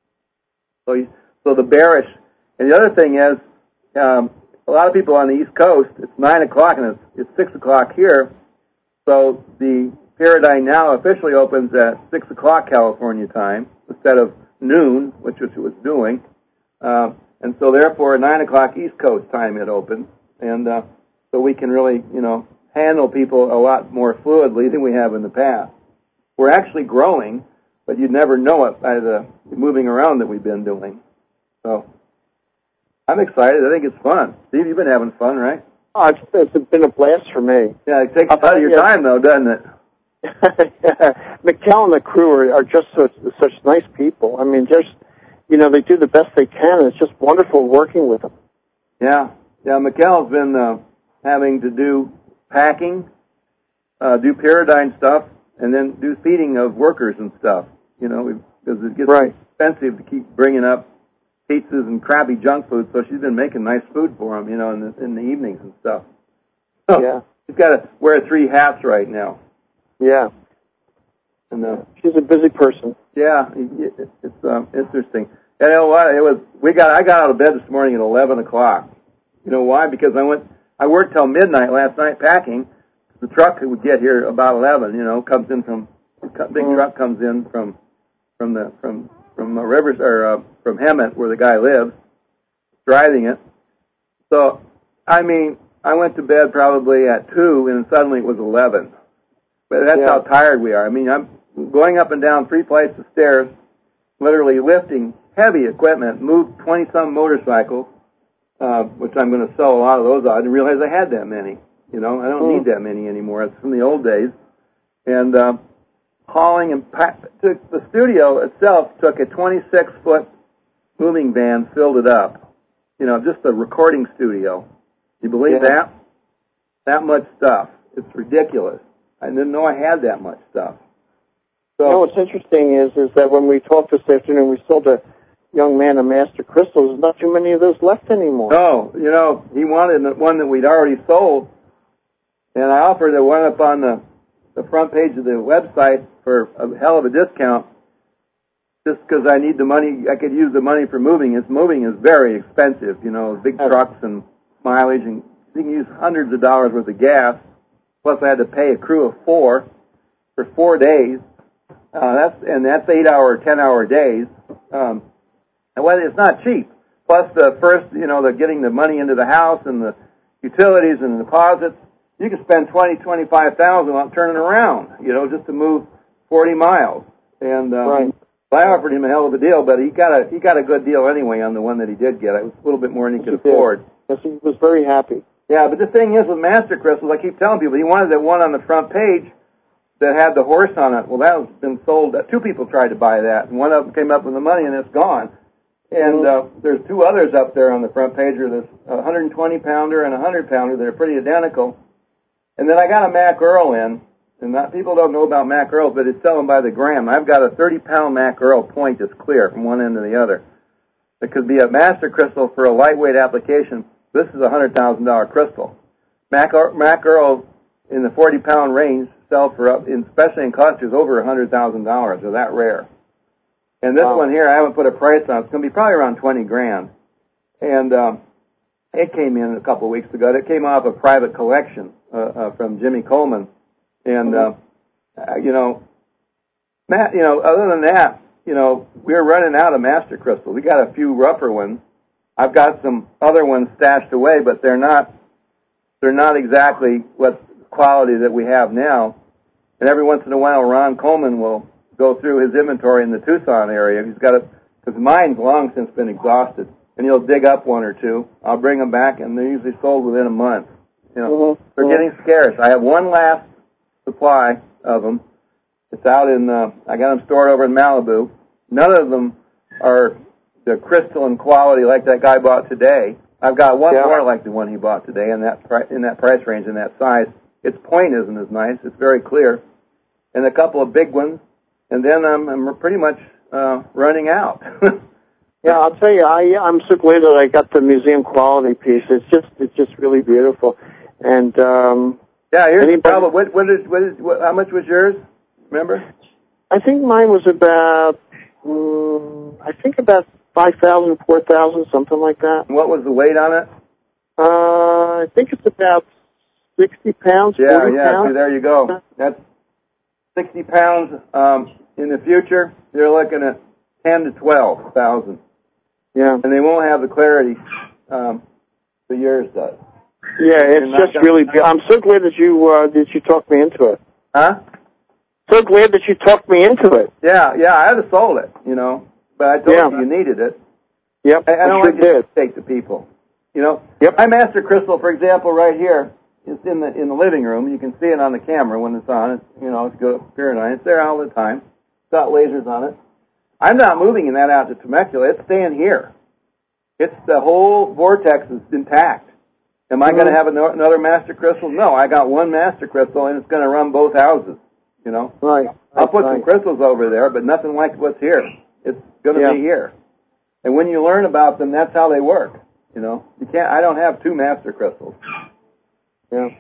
So you, So the bearish, and the other thing is, um, a lot of people on the East Coast, it's nine o'clock and it's, it's six o'clock here, so the Paradigm now officially opens at six o'clock California time instead of noon, which it was doing, uh, and so therefore at nine o'clock East Coast time it opens, and uh, so we can really, you know, handle people a lot more fluidly than we have in the past. We're actually growing, but you'd never know it by the moving around that we've been doing. So, I'm excited. I think it's fun. Steve, you've been having fun, right? Oh, it's, it's been a blast for me. Yeah, it takes out of your yeah. time, though, doesn't it? Mikhail and the crew are, are just such, such nice people. I mean, just, you know, they do the best they can. It's just wonderful working with them. Yeah. Yeah, Mikhail's been uh, having to do packing, uh, do Paradigm stuff, and then do feeding of workers and stuff, you know, because it gets right. expensive to keep bringing up pizzas and crappy junk food, so she's been making nice food for them, you know, in the, in the evenings and stuff. So yeah. She's got to wear three hats right now. Yeah. And uh, she's a busy person. Yeah, it, it, it's um, interesting. And you know what? It was we got. I got out of bed this morning at eleven o'clock. You know why? Because I went. I worked till midnight last night packing. The truck would get here about eleven. You know, comes in from big mm-hmm. truck comes in from from the from. from uh, Rivers or uh, from Hemet, where the guy lives, driving it. So, I mean, I went to bed probably at two, and suddenly it was eleven. But that's yeah. how tired we are. I mean, I'm going up and down three flights of stairs, literally lifting heavy equipment, moved twenty-some motorcycles, uh, which I'm going to sell a lot of those. I didn't realize I had that many. You know, I don't mm. need that many anymore. It's from the old days. And uh, hauling and pack, took, the studio itself took a twenty-six foot moving van, filled it up. You know, just a recording studio. You believe Yeah. that? That much stuff. It's ridiculous. I didn't know I had that much stuff. So, you know, what's interesting is is that when we talked this afternoon, we sold a young man a Master Crystal. There's not too many of those left anymore. no, you know, he wanted the one that we'd already sold, and I offered the one up on the, the front page of the website for a hell of a discount, just because I need the money. I could use the money for moving. It's moving is very expensive, you know, big trucks and mileage, and you can use hundreds of dollars worth of gas. Plus, I had to pay a crew of four for four days. Uh, that's and that's eight-hour, ten-hour days. Um, and well, it's not cheap. Plus, the first, you know, the getting the money into the house and the utilities and the deposits. You can spend twenty, twenty-five thousand on turning around, you know, just to move forty miles. And um, Right. I offered him a hell of a deal, but he got a he got a good deal anyway on the one that he did get. It was a little bit more than he could He did. afford. Yes, he was very happy. Yeah, but the thing is with Master Crystals, I keep telling people, he wanted that one on the front page that had the horse on it. Well, that has been sold. Two people tried to buy that, and one of them came up with the money, and it's gone. And uh, there's two others up there on the front page. There's a one hundred twenty pounder and a one hundred pounder that are pretty identical. And then I got a Mac Earl in, and not, people don't know about Mac Earls, but it's selling by the gram. I've got a thirty pound Mac Earl point that's clear from one end to the other. It could be a Master Crystal for a lightweight application. This is a one hundred thousand dollars crystal. Mac, Mac Earl in the forty pound range sell for, up, especially in clusters, over one hundred thousand dollars. They're that rare. And this Wow. one here, I haven't put a price on. It's going to be probably around twenty grand. And um, it came in a couple of weeks ago. It came off a private collection uh, uh, from Jimmy Coleman. And, uh, uh, you know, Matt, you know, other than that, you know, we're running out of Master Crystals. We got a few rougher ones. I've got some other ones stashed away, but they're not they're not exactly what quality that we have now. And every once in a while, Ron Coleman will go through his inventory in the Tucson area. He's got it because mine's long since been exhausted, and he'll dig up one or two. I'll bring them back, and they're usually sold within a month. You know, Mm-hmm. they're Mm-hmm. getting scarce. I have one last supply of them. It's out in. Uh, I got them stored over in Malibu. None of them are the crystalline quality like that guy bought today. I've got one Yeah. more like the one he bought today in that pri- in that price range and that size. Its point isn't as nice. It's very clear, and a couple of big ones, and then I'm I'm pretty much uh, running out. Yeah, I'll tell you, I I'm so glad that I got the museum quality piece. It's just it's just really beautiful, and um, yeah, here's Anybody- the problem. What what is what is what, how much was yours? Remember? I think mine was about um, I think about five thousand, four thousand, something like that. And what was the weight on it? Uh, I think it's about sixty pounds, Yeah, forty yeah. pounds. See, there you go. That's sixty pounds. Um, in the future, you're looking at ten to twelve thousand. Yeah, And they won't have the clarity um, the yours does. yeah. You're It's not just gonna- really. Be- I'm so glad that you uh, that you talked me into it. Huh? So glad that you talked me into it. Yeah, yeah. I would have sold it, you know, but I told Yeah. you you needed it. Yep, I, I don't sure like to did. take to people. You know. Yep. My Master Crystal, for example, right here, is in the in the living room. You can see it on the camera when it's on. It's you know it's good Pyranite. It's there all the time. It's got lasers on it. I'm not moving that out to Temecula. It's staying here. It's the whole vortex is intact. Am I going to have ano- another Master Crystal? No, I got one Master Crystal, and it's going to run both houses. You know, Right. I'll put right. some crystals over there, but nothing like what's here. It's going to Yeah. be here. And when you learn about them, that's how they work. You know, you can't. I don't have two Master Crystals. Yeah.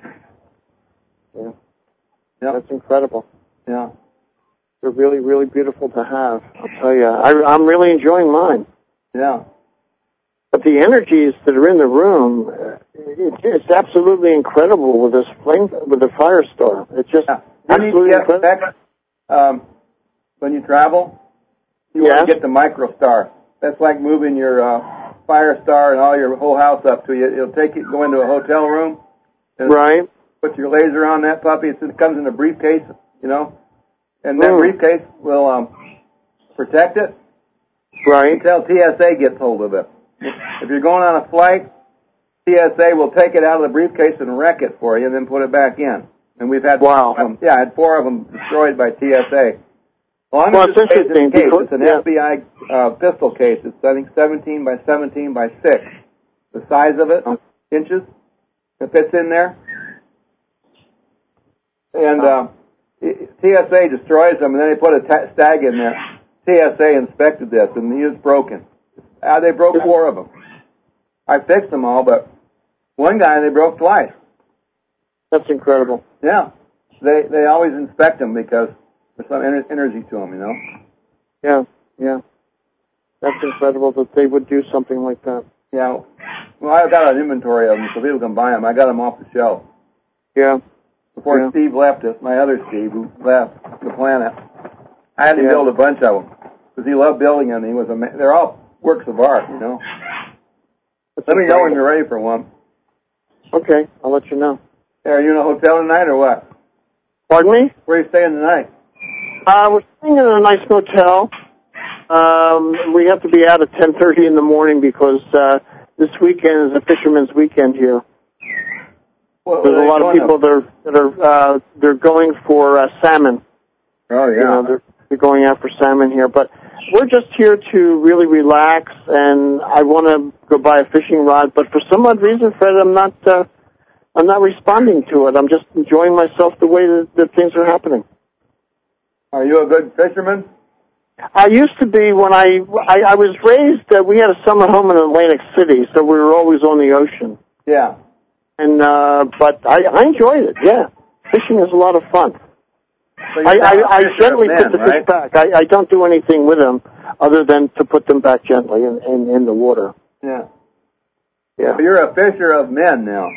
Yeah. Yep. That's incredible. Yeah. They're really, really beautiful to have. I'll tell you, I, I'm really enjoying mine. Yeah. But the energies that are in the room, uh, it, it's absolutely incredible with this flame, with the Firestar. It's just yeah. You need to absolutely get incredible. back, um, when you travel. You Yes. want to get the MicroStar. That's like moving your uh, Firestar and all your whole house up to you. It'll take you go into a hotel room. And Right. Put your laser on that puppy. It's, it comes in a briefcase, you know, and that Mm. briefcase will um, protect it Right. until T S A gets hold of it. If you're going on a flight, T S A will take it out of the briefcase and wreck it for you and then put it back in. And we've had wow. four of them. Yeah, I had four of them destroyed by T S A. Well, I'm well, in it's this interesting. case. Because, It's an yeah. F B I uh, pistol case. It's, I think, seventeen by seventeen by six. The size of it, inches, it fits in there. And uh, T S A destroys them, and then they put a ta- stag in there. T S A inspected this, and he is broken. Uh, they broke four of them. I fixed them all, but one guy they broke twice. That's incredible. Yeah. They they always inspect them because there's some ener- energy to them, you know? Yeah, yeah. That's incredible that they would do something like that. Yeah. Well, I've got an inventory of them so people can buy them. I got them off the shelf. Yeah. Before yeah. Steve left us, my other Steve, who left the planet, I had to yeah. build a bunch of them because he loved building them. He was a ma- they're all works of art, you know? That's Let me incredible. know when you're ready for one. Okay, I'll let you know. Hey, are you in a hotel tonight or what? Pardon me? Where are you staying tonight? Uh, we're staying in a nice motel. Um, we have to be out at ten thirty in the morning because uh, this weekend is a fisherman's weekend here. What, There's a lot of people that are that are uh, they're going for uh, salmon. Oh yeah, you know, they're, they're going out for salmon here. But we're just here to really relax, and I want to go buy a fishing rod. But for some odd reason, Fred, I'm not uh, I'm not responding to it. I'm just enjoying myself the way that, that things are happening. Are you a good fisherman? I used to be when I I, I was raised. Uh, we had a summer home in Atlantic City, so we were always on the ocean. Yeah. And uh, but I, I enjoyed it. Yeah, fishing is a lot of fun. So I, I, I fisher gently of men, put the right? fish back. I, I don't do anything with them other than to put them back gently in, in, in the water. Yeah. Yeah. So you're a fisher of men now.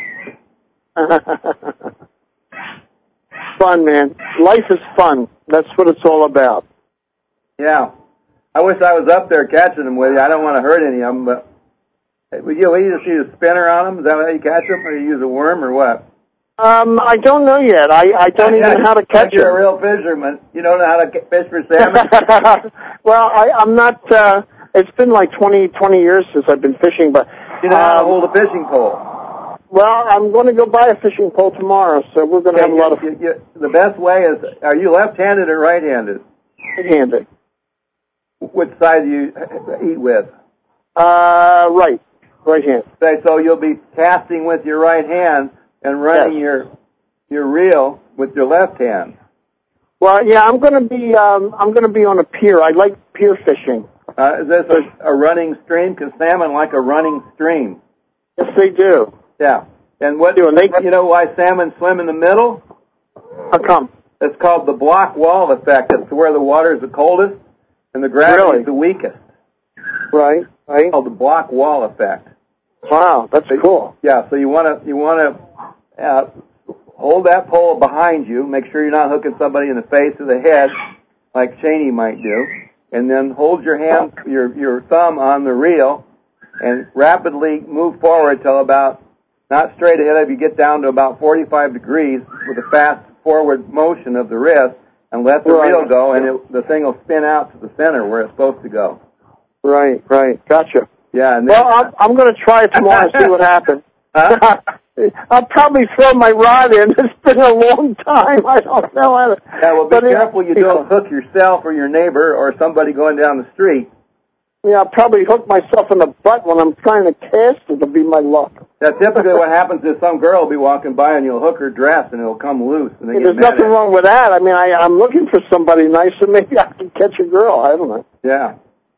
Fun, man. Life is fun. That's what it's all about. Yeah. I wish I was up there catching them with you. I don't want to hurt any of them, but we you, we just use a spinner on them. Is that how you catch them, or you use a worm, or what? Um, I don't know yet. I, I don't even know how to catch You're them. a real fisherman. You don't know how to ca- fish for salmon? Well, I, I'm not. Uh, it's been like twenty, twenty years since I've been fishing, but You know how to um, hold a fishing pole. well, I'm going to go buy a fishing pole tomorrow, so we're going to Okay, have a lot of you, you, the best way is, are you left-handed or right-handed? right-handed. Which side do you eat with? Uh, right, right hand. Say, so you'll be casting with your right hand and running Yes. your your reel with your left hand. Well, yeah, I'm going to be. Um, I'm going to be on a pier. I like pier fishing. Uh, is this a, a running stream? Because salmon like a running stream. Yes, they do. Yeah. And what Do, and they- you know why salmon swim in the middle? How come? It's called the block wall effect. It's where the water is the coldest and the gravity Really? is the weakest. Right, right. It's called the block wall effect. Wow, that's cool. Yeah. So you want to you want to uh, hold that pole behind you. Make sure you're not hooking somebody in the face or the head, like Cheney might do. And then hold your hand, your your thumb on the reel, and rapidly move forward till about, not straight ahead of you, get down to about forty-five degrees with a fast forward motion of the wrist, and let the Right. reel go, and it, the thing will spin out to the center where it's supposed to go. Right, right. Gotcha. Yeah. And then, Well, I'm, I'm going to try it tomorrow and see what happens. Huh? I'll probably throw my rod in. It's been a long time. I don't know how to. Yeah, well, be but it- careful you don't hook yourself or your neighbor or somebody going down the street. Yeah, I'll probably hook myself in the butt when I'm trying to cast. It'll be my luck. Now, typically what happens is some girl will be walking by and you'll hook her dress and it'll come loose. And they Hey, get there's mad nothing at wrong with that. I mean, I, I'm looking for somebody nice, so maybe I can catch a girl. I don't know. you. Yeah.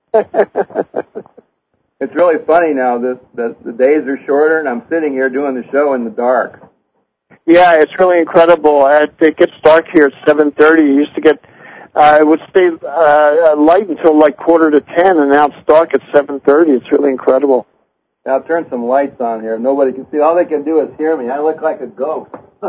It's really funny now. This, the, the days are shorter, and I'm sitting here doing the show in the dark. Yeah, it's really incredible. Uh, It gets dark here at seven thirty. It used to get, uh, it would stay uh, light until like quarter to ten, and now it's dark at seven thirty. It's really incredible. Now, I'll turn some lights on here. Nobody can see. All they can do is hear me. I look like a ghost.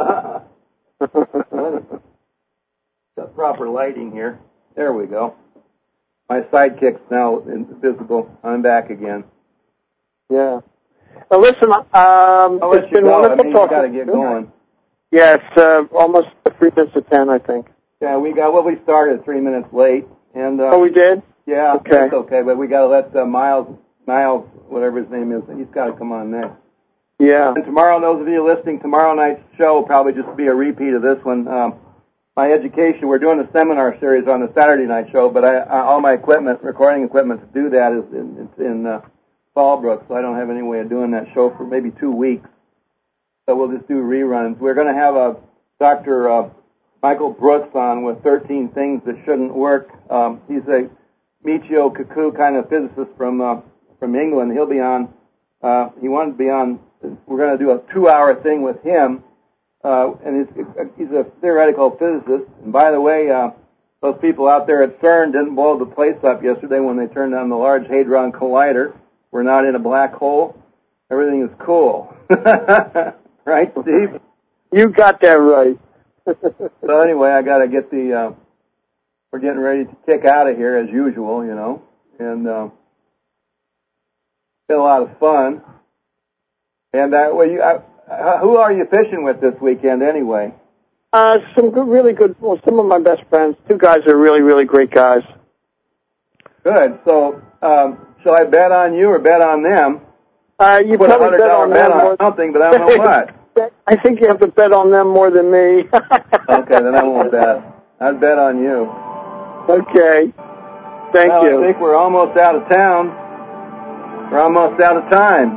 Got proper lighting here. There we go. My sidekick's now invisible. I'm back again. Yeah. Well, listen, um, I'll let it's you been go. I wonderful mean, you talking. got to get going. Yeah, it's uh, almost three minutes to ten, I think. Yeah, we got, well, we started three minutes late. And, uh, Oh, we did? yeah, Okay. it's okay, but we got to let uh, Miles, Miles, whatever his name is, he's got to come on next. Yeah. And tomorrow, those of you listening, tomorrow night's show will probably just be a repeat of this one. Um, my education, we're doing a seminar series on the Saturday night show, but I, I, all my equipment, recording equipment to do that is in, in uh, Fallbrook, so I don't have any way of doing that show for maybe two weeks. So we'll just do reruns. We're going to have a Doctor Uh, Michael Brooks on with thirteen things that shouldn't work. Um, he's a Michio Kaku kind of physicist from uh, from England. He'll be on. Uh, he wanted to be on. We're going to do a two-hour thing with him, uh, and he's, he's a theoretical physicist. And by the way, uh, those people out there at CERN didn't blow the place up yesterday when they turned on the Large Hadron Collider. We're not in a black hole. Everything is cool. Right, Steve? You got that right. So anyway, I got to get the, uh, we're getting ready to kick out of here as usual, you know, and uh, been a lot of fun. And uh, well, you, uh, who are you fishing with this weekend anyway? Uh, some good, really good, well, some of my best friends. Two guys are really, really great guys. Good. So, um, shall I bet on you or bet on them? Uh, you Put a probably hundred bet dollar on bet them on more. something, but I don't know what. I think you have to bet on them more than me. Okay, then I won't bet. I'd bet on you. Okay. Thank well, you. I think we're almost out of town. We're almost out of time.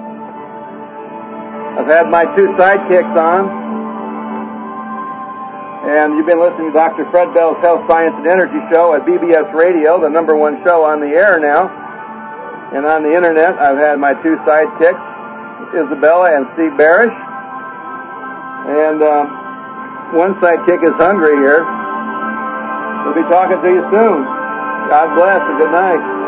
I've had my two sidekicks on. And you've been listening to Doctor Fred Bell's Health, Science, and Energy Show at B B S Radio, the number one show on the air now. And on the Internet, I've had my two sidekicks, Isabella and Steve Barish. And um, one sidekick is hungry here. We'll be talking to you soon. God bless and good night.